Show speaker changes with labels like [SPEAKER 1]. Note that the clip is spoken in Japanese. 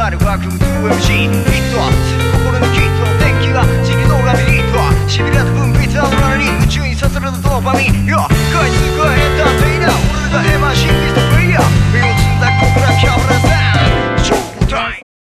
[SPEAKER 1] ある枠 2MC ヒットはする心のキット電気が地球のラビリットはしびれた分泌アドレナリン夢中にさせるドーパミン